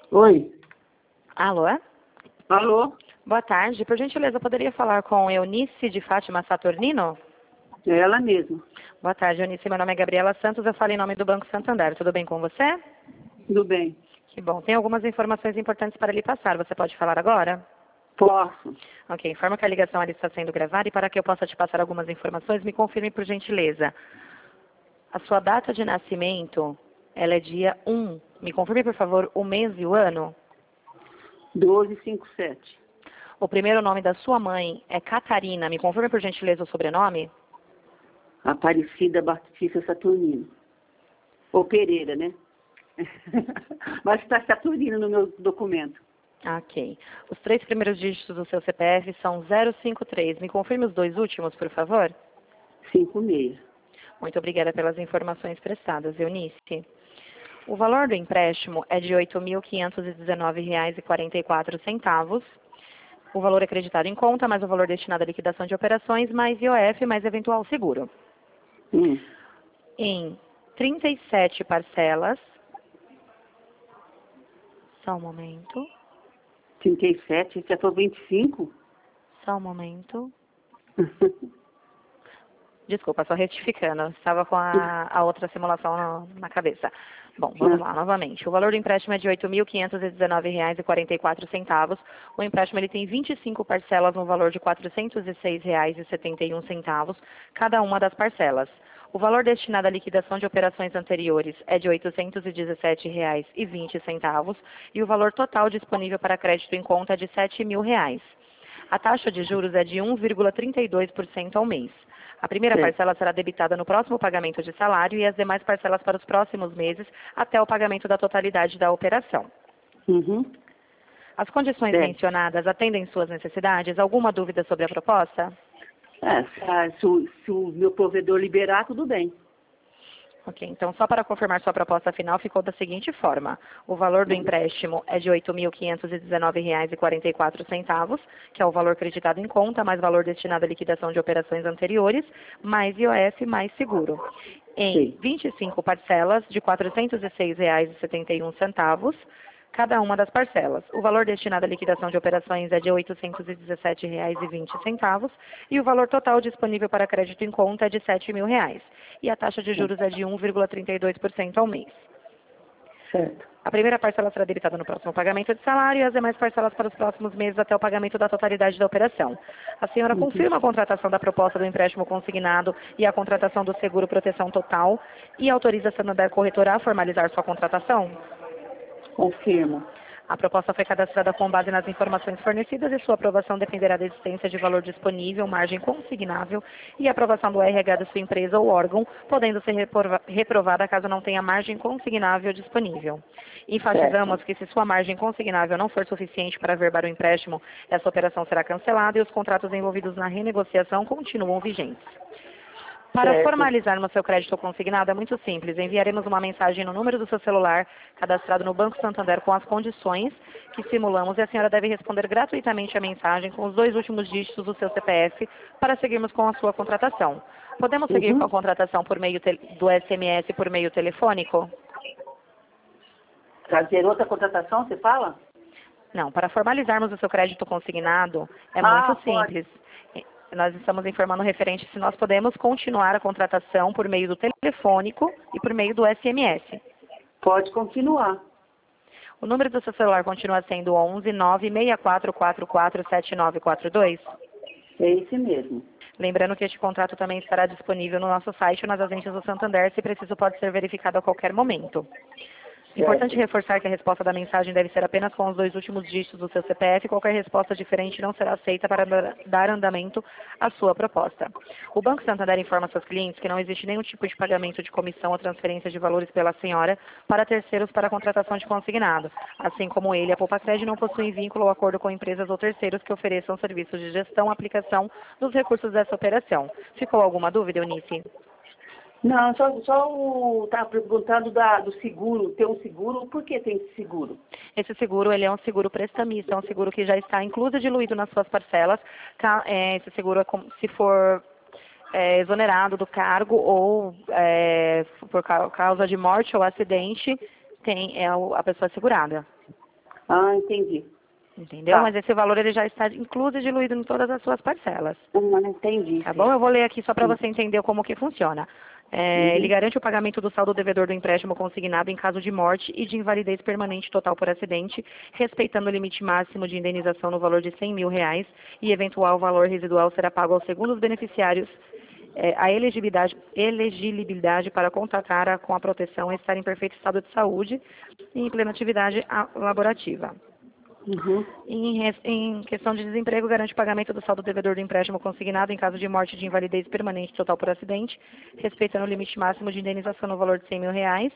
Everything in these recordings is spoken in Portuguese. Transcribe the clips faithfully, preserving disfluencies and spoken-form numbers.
Oi. Alô? Alô? Boa tarde. Por gentileza, eu poderia falar com Eunice de Fátima Saturnino? É ela mesma. Boa tarde, Eunice. Meu nome é Gabriela Santos. Eu falo em nome do Banco Santander. Tudo bem com você? Tudo bem. Que bom. Tem algumas informações importantes para lhe passar. Você pode falar agora? Posso. Ok. Informo que a ligação ali está sendo gravada e para que eu possa te passar algumas informações, me confirme por gentileza. A sua data de nascimento, ela é dia um. Me confirme, por favor, o mês e o ano. doze cinquenta e sete. O primeiro nome da sua mãe é Catarina. Me confirme, por gentileza, o sobrenome. Aparecida Batista Saturnino. Ou Pereira, né? Mas está Saturnino no meu documento. Ok. Os três primeiros dígitos do seu C P F são zero cinco três. Me confirme os dois últimos, por favor. cinquenta e seis. Muito obrigada pelas informações prestadas, Eunice. O valor do empréstimo é de oito mil quinhentos e dezenove reais e quarenta e quatro centavos. O valor acreditado em conta, mais o valor destinado à liquidação de operações, mais I O F, mais eventual seguro. Hum. Em trinta e sete parcelas. Só um momento. trinta e sete, já estou vinte e cinco? Só um momento. Desculpa, só retificando. Estava com a, a outra simulação na, na cabeça. Bom, vamos lá, novamente. O valor do empréstimo é de oito mil quinhentos e dezenove reais e quarenta e quatro centavos. O empréstimo ele tem vinte e cinco parcelas no valor de quatrocentos e seis reais e setenta e um centavos, cada uma das parcelas. O valor destinado à liquidação de operações anteriores é de oitocentos e dezessete reais e vinte centavos e o valor total disponível para crédito em conta é de sete mil reais. A taxa de juros é de um vírgula trinta e dois por cento ao mês. A primeira Certo. parcela será debitada no próximo pagamento de salário e as demais parcelas para os próximos meses até o pagamento da totalidade da operação. Uhum. As condições Certo. mencionadas atendem suas necessidades? Alguma dúvida sobre a proposta? É, se, a- se o, se o meu provedor liberar, tudo bem. Ok, então só para confirmar sua proposta final ficou da seguinte forma. O valor do empréstimo é de oito mil quinhentos e dezenove reais e quarenta e quatro centavos, que é o valor acreditado em conta, mais valor destinado à liquidação de operações anteriores, mais I O F, mais seguro. Em Sim. vinte e cinco parcelas de quatrocentos e seis reais e setenta e um centavos, cada uma das parcelas. O valor destinado à liquidação de operações é de oitocentos e dezessete reais e vinte centavos e o valor total disponível para crédito em conta é de sete mil reais. E a taxa de juros é de um vírgula trinta e dois por cento ao mês. Certo. A primeira parcela será debitada no próximo pagamento de salário e as demais parcelas para os próximos meses até o pagamento da totalidade da operação. A senhora Uhum. confirma a contratação da proposta do empréstimo consignado e a contratação do seguro proteção total e autoriza a Santander Corretora a formalizar sua contratação? Confirmo. A proposta foi cadastrada com base nas informações fornecidas e sua aprovação dependerá da existência de valor disponível, margem consignável e aprovação do R H da sua empresa ou órgão, podendo ser reprova- reprovada caso não tenha margem consignável disponível. Enfatizamos Certo. que se sua margem consignável não for suficiente para averbar o empréstimo, essa operação será cancelada e os contratos envolvidos na renegociação continuam vigentes. Para Certo. formalizarmos seu crédito consignado é muito simples. Enviaremos uma mensagem no número do seu celular cadastrado no Banco Santander com as condições que simulamos e a senhora deve responder gratuitamente a mensagem com os dois últimos dígitos do seu C P F para seguirmos com a sua contratação. Podemos seguir com a Uhum. contratação por meio tel- do S M S por meio telefônico? Fazer outra contratação, você fala? Não, para formalizarmos o seu crédito consignado é Ah, muito pode. simples. Nós estamos informando referente se nós podemos continuar a contratação por meio do telefônico e por meio do S M S. Pode continuar. O número do seu celular continua sendo onze nove seis quatro quatro quatro sete nove quatro dois. É esse mesmo. Lembrando que este contrato também estará disponível no nosso site ou nas agências do Santander, se preciso pode ser verificado a qualquer momento. Importante Certo. reforçar que a resposta da mensagem deve ser apenas com os dois últimos dígitos do seu C P F. Qualquer resposta diferente não será aceita para dar- dar andamento à sua proposta. O Banco Santander informa seus clientes que não existe nenhum tipo de pagamento de comissão ou transferência de valores pela senhora para terceiros para a contratação de consignado. Assim como ele, a Poupacred não possui vínculo ou acordo com empresas ou terceiros que ofereçam serviços de gestão, aplicação dos recursos dessa operação. Ficou alguma dúvida, Eunice? Não, só, só o estava perguntando da, do seguro, ter um seguro, por que tem esse seguro? Esse seguro ele é um seguro prestamista, é um seguro que já está incluso e diluído nas suas parcelas. Ca- é, Esse seguro é como se for é, exonerado do cargo ou é, por ca- causa de morte ou acidente, tem, é o- a pessoa segurada. Ah, entendi. Entendeu? Tá. Mas esse valor ele já está incluso e diluído em todas as suas parcelas. Hum, entendi. Tá Sim. bom? Eu vou ler aqui só para Sim. você entender como que funciona. É, Uhum. ele garante o pagamento do saldo devedor do empréstimo consignado em caso de morte e de invalidez permanente total por acidente, respeitando o limite máximo de indenização no valor de cem mil reais e eventual valor residual será pago aos segundos beneficiários. É, a elegibilidade, elegibilidade para contratar a- com a proteção é estar em perfeito estado de saúde e em plena atividade a- laborativa. Uhum. Em, res- em questão de desemprego, garante o pagamento do saldo devedor do empréstimo consignado em caso de morte de invalidez permanente total por acidente, respeitando o limite máximo de indenização no valor de cem mil reais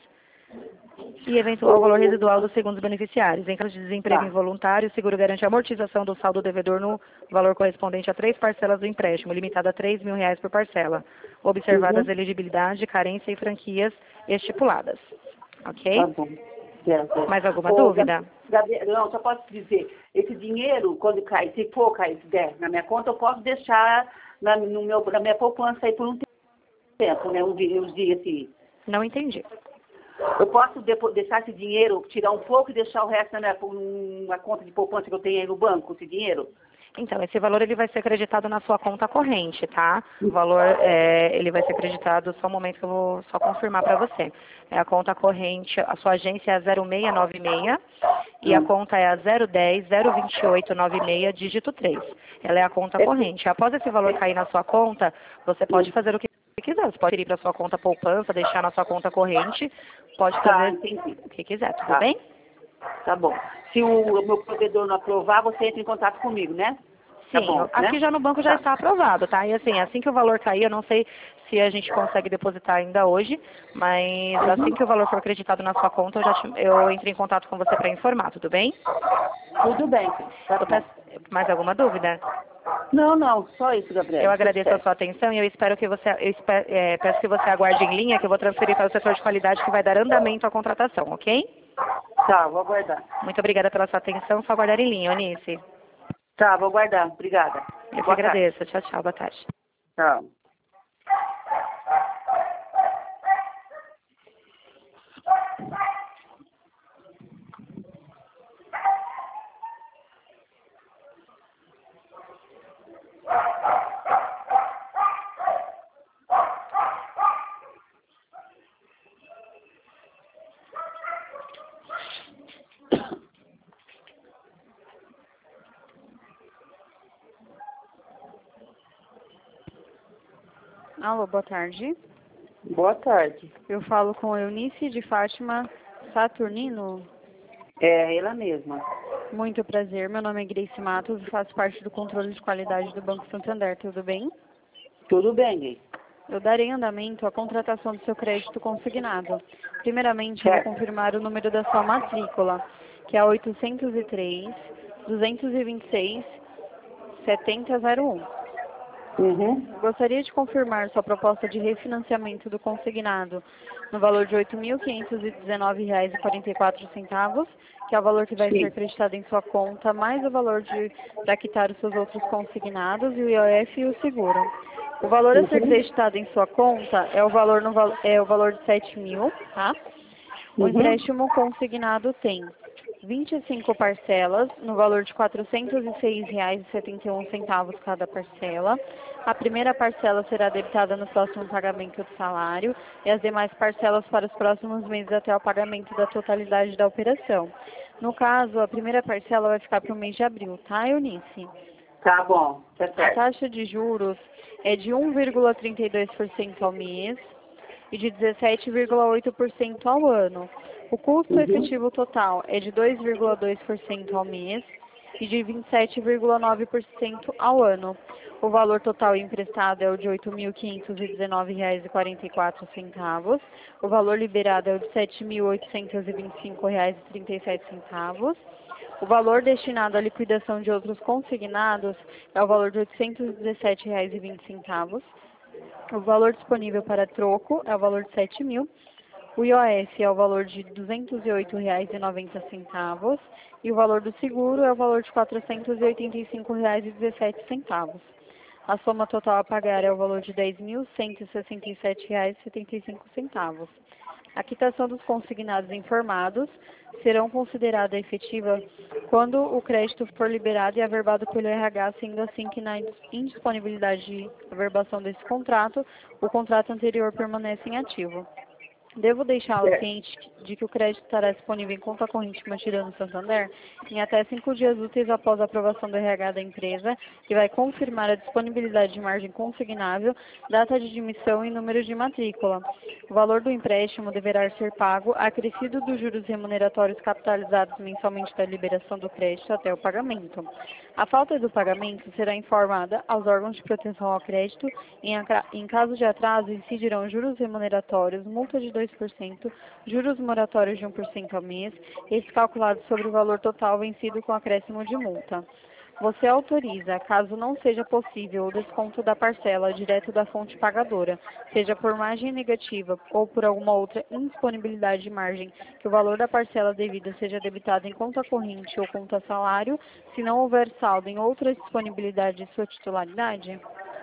e eventual valor Ou- residual dos segundos beneficiários. Em caso de desemprego Tá. involuntário, o seguro garante a amortização do saldo devedor no valor correspondente a três parcelas do empréstimo, limitada a três mil reais por parcela, observadas Uhum. a elegibilidade, carência e franquias estipuladas. Tá Ok? bom. Certo. Mais alguma Ô, Gab- dúvida? Gabriel, não, só posso dizer, esse dinheiro, quando cai, se for cair, se der na minha conta, eu posso deixar na, no meu, na minha poupança aí por um tempo, né? Um dia, uns dias assim. Não entendi. Eu posso depo- deixar esse dinheiro, tirar um pouco e deixar o resto na minha, numa conta de poupança que eu tenho aí no banco, esse dinheiro? Então, esse valor ele vai ser acreditado na sua conta corrente, tá? O valor é, ele vai ser acreditado só um momento que eu vou só confirmar para você. É a conta corrente, a sua agência é a zero seis nove seis e a Hum. conta é a zero um zero zero dois oito nove seis, dígito três. Ela é a conta Esse- corrente. Após esse valor cair na sua conta, você pode fazer o que quiser. Você pode ir para sua conta poupança, deixar na sua conta corrente, pode Tá, fazer entendi. o que quiser, tudo Tá, bem? tá bom. Se o, o meu provedor não aprovar, você entra em contato comigo, né? Tá Sim, bom, aqui né? já no banco já Tá. está aprovado, tá? E assim, assim que o valor cair, eu não sei se a gente consegue depositar ainda hoje, mas assim que o valor for acreditado na sua conta, eu, já te- eu entro em contato com você para informar, tudo bem? Tudo bem, tá Eu bom. peço, mais alguma dúvida? Não, não, só isso, Gabriel. Eu Tudo agradeço a certo. sua atenção e eu espero que você, eu espe- é, peço que você aguarde em linha, que eu vou transferir para o setor de qualidade que vai dar andamento à contratação, ok? Tá, vou aguardar. Muito obrigada pela sua atenção, só aguardar em linha, Eunice. Tá, vou aguardar. Obrigada. Eu que Boa tarde. agradeço. Tchau, tchau, boa tarde. Tchau. Alô, boa tarde. Boa tarde. Eu falo com Eunice de Fátima Saturnino. É ela mesma. Muito prazer, meu nome é Grace Matos e faço parte do controle de qualidade do Banco Santander, tudo bem? Tudo bem, Gui? Eu darei andamento à contratação do seu crédito consignado. Primeiramente, eu vou Certo. confirmar o número da sua matrícula, que é oitocentos e três, duzentos e vinte e seis, setenta zero um. Uhum. Gostaria de confirmar sua proposta de refinanciamento do consignado no valor de oito mil quinhentos e dezenove reais e quarenta e quatro centavos, que é o valor que vai ser Sim. acreditado em sua conta, mais o valor de para quitar os seus outros consignados e o I O F e o seguro. O valor a ser Uhum. creditado em sua conta é o valor, no, val- é o valor de sete mil, tá? O Uhum. empréstimo consignado tem vinte e cinco parcelas, no valor de quatrocentos e seis reais e setenta e um centavos cada parcela. A primeira parcela será debitada no próximo pagamento do salário e as demais parcelas para os próximos meses até o pagamento da totalidade da operação. No caso, a primeira parcela vai ficar para o mês de abril, tá, Eunice? Tá bom, tá A certo. taxa de juros é de um vírgula trinta e dois por cento ao mês e de dezessete vírgula oito por cento ao ano. O custo Uhum. efetivo total é de dois vírgula dois por cento ao mês e de vinte e sete vírgula nove por cento ao ano. O valor total emprestado é o de oito mil quinhentos e dezenove reais e quarenta e quatro centavos. O valor liberado é o de sete mil oitocentos e vinte e cinco reais e trinta e sete centavos. O valor destinado à liquidação de outros consignados é o valor de oitocentos e dezessete reais e vinte centavos. O valor disponível para troco é o valor de sete mil. O I O F é o valor de duzentos e oito reais e noventa centavos. E o valor do seguro é o valor de quatrocentos e oitenta e cinco reais e dezessete centavos. A soma total a pagar é o valor de dez mil cento e sessenta e sete reais e setenta e cinco centavos. A quitação dos consignados informados serão considerada efetiva quando o crédito for liberado e averbado pelo R H, sendo assim que na indisponibilidade de averbação desse contrato, o contrato anterior permanece em ativo. Devo deixá-lo É. ciente de que o crédito estará disponível em conta corrente mantida no Santander em até cinco dias úteis após a aprovação do R H da empresa, que vai confirmar a disponibilidade de margem consignável, data de admissão e número de matrícula. O valor do empréstimo deverá ser pago, acrescido dos juros remuneratórios capitalizados mensalmente da liberação do crédito até o pagamento. A falta do pagamento será informada aos órgãos de proteção ao crédito. Em, em caso de atraso, incidirão juros remuneratórios, multa de dois por cento, juros moratórios de um por cento ao mês, esse calculado sobre o valor total vencido com acréscimo de multa. Você autoriza, caso não seja possível, o desconto da parcela direto da fonte pagadora, seja por margem negativa ou por alguma outra indisponibilidade de margem, que o valor da parcela devida seja debitado em conta corrente ou conta salário, se não houver saldo em outra disponibilidade de sua titularidade?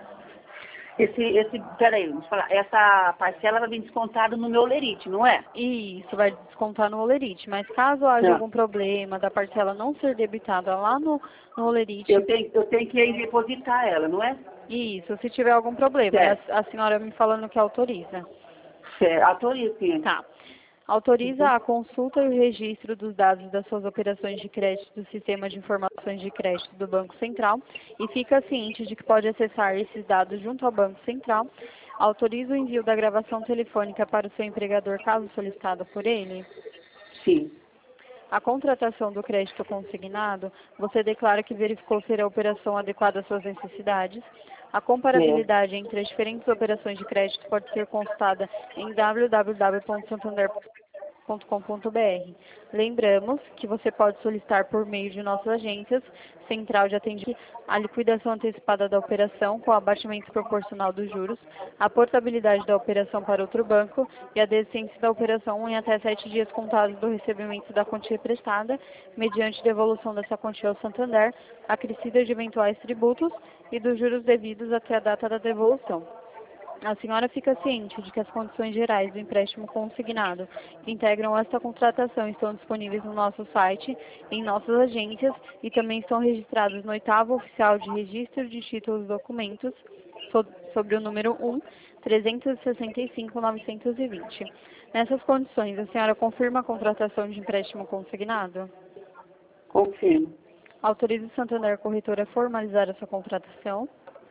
Esse, esse, peraí, deixa eu falar, essa parcela vai vir descontada no meu Olerite, não é? Isso, vai descontar no Olerite, mas caso haja Não. algum problema da parcela não ser debitada lá no, no Olerite... Eu tenho, eu tenho que ir depositar ela, não é? Isso, se tiver algum problema, Certo. a, a senhora me falando que autoriza. Certo, autorizo, sim. Tá. Autoriza a consulta e o registro dos dados das suas operações de crédito do Sistema de Informações de Crédito do Banco Central e fica ciente de que pode acessar esses dados junto ao Banco Central. Autoriza o envio da gravação telefônica para o seu empregador, caso solicitado por ele. Sim. A contratação do crédito consignado, você declara que verificou ser a operação adequada às suas necessidades. A comparabilidade entre as diferentes operações de crédito pode ser consultada em w w w ponto santander ponto com ponto b r. Lembramos que você pode solicitar por meio de nossas agências, central de atendimento, a liquidação antecipada da operação com abatimento proporcional dos juros, a portabilidade da operação para outro banco e a desistência da operação em até sete dias contados do recebimento da quantia prestada, mediante devolução dessa quantia ao Santander, acrescida de eventuais tributos e dos juros devidos até a data da devolução. A senhora fica ciente de que as condições gerais do empréstimo consignado que integram esta contratação estão disponíveis no nosso site, em nossas agências e também estão registradas no oitavo oficial de registro de títulos e documentos so, sobre o número um, trezentos e sessenta e cinco, novecentos e vinte. Nessas condições, a senhora confirma a contratação de empréstimo consignado? Confirmo. Autoriza o Santander Corretora a formalizar essa contratação?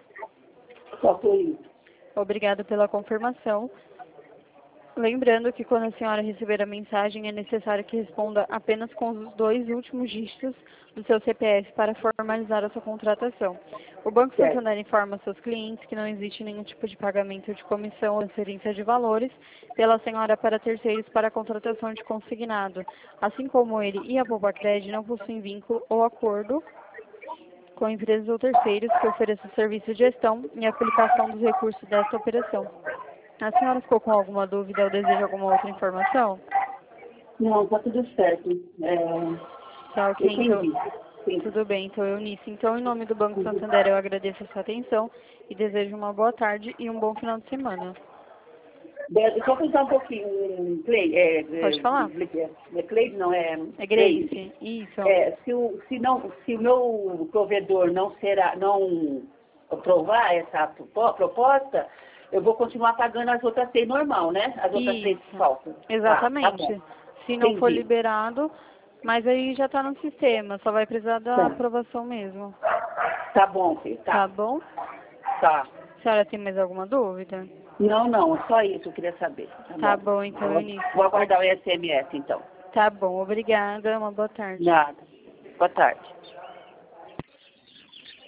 Autorizo. Obrigada pela confirmação. Lembrando que quando a senhora receber a mensagem, é necessário que responda apenas com os dois últimos dígitos do seu C P F para formalizar a sua contratação. O Banco Certo. Santander informa seus clientes que não existe nenhum tipo de pagamento de comissão ou transferência de valores pela senhora para terceiros para a contratação de consignado, assim como ele e a Bombacred não possuem vínculo ou acordo com empresas ou terceiros que ofereçam serviço de gestão e aplicação dos recursos desta operação. A senhora ficou com alguma dúvida ou deseja alguma outra informação? Não, tá tudo certo. É, Tá, ok, então, entendi. Sim. tudo bem, então Eunice. Então, em nome do Banco Santander, eu agradeço a sua atenção e desejo uma boa tarde e um bom final de semana. Deixa eu pensar um pouquinho, Clay, é, Pode falar. É, é Clay, não é? É Grace, isso. É, se o, se não, se o meu provedor não será, não aprovar essa propo- proposta, eu vou continuar pagando as outras seis normal, né? As outras seis Isso, faltas. exatamente. Ah, tá bom. Se não for Entendi. liberado, mas aí já está no sistema, só vai precisar da Tá. aprovação mesmo. Tá bom, filho, Tá tá. bom? Tá. A senhora tem mais alguma dúvida? Não, não, só isso eu queria saber. Tá, Tá bom. bom, então, Vou- Eunice. Vou aguardar o S M S, então. Tá bom, obrigada, uma boa tarde. Nada. Boa tarde.